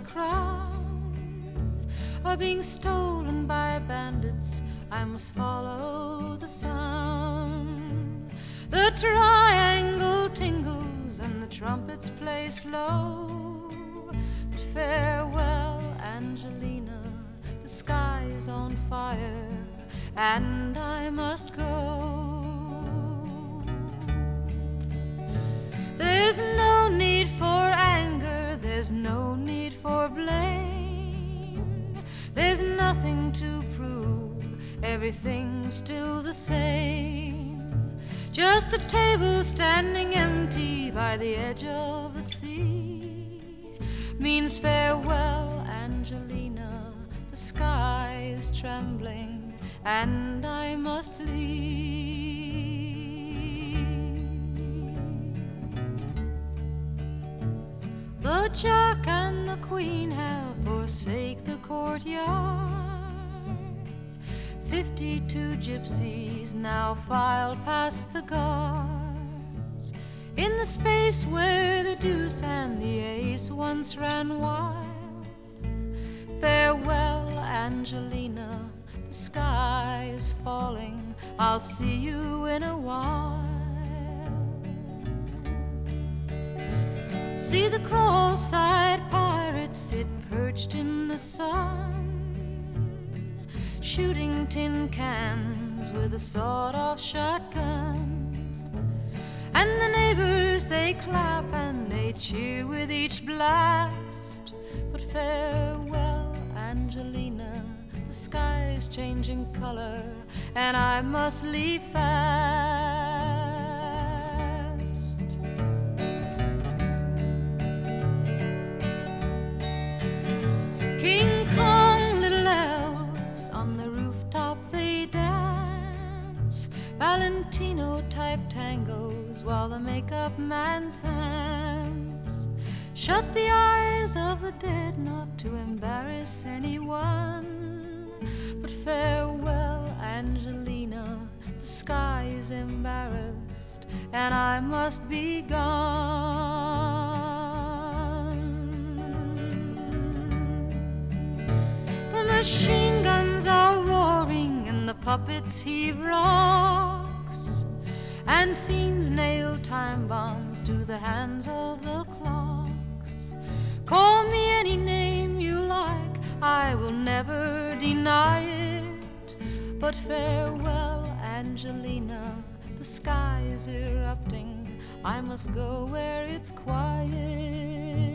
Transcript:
crown are being stolen by bandits. I must follow the sound. The triangle tingles and the trumpets play slow. But farewell, Angelina, the sky is on fire and I must go. There's no need for anger, there's no need for blame. There's nothing to prove, everything's still the same. Just a table standing empty by the edge of the sea means farewell, Angelina, the sky is trembling and I must leave. The Jack and the Queen have forsaken the courtyard. 52 gypsies now file past the guards in the space where the deuce and the ace once ran wild. Farewell, Angelina, the sky is falling, I'll see you in a while. See the cross-eyed pirates sit perched in the sun, shooting tin cans with a sawed-off shotgun. And the neighbors, they clap and they cheer with each blast. But farewell, Angelina, the sky's changing color and I must leave fast. King Kong, little elves on the rooftop they dance, Valentino-type tangos while the makeup man's hands shut the eyes of the dead not to embarrass anyone. But farewell, Angelina, the sky is embarrassed and I must be gone. The machine guns are roaring and the puppets heave rocks, and fiends nail time bombs to the hands of the clocks. Call me any name you like, I will never deny it. But farewell, Angelina, the sky is erupting, I must go where it's quiet.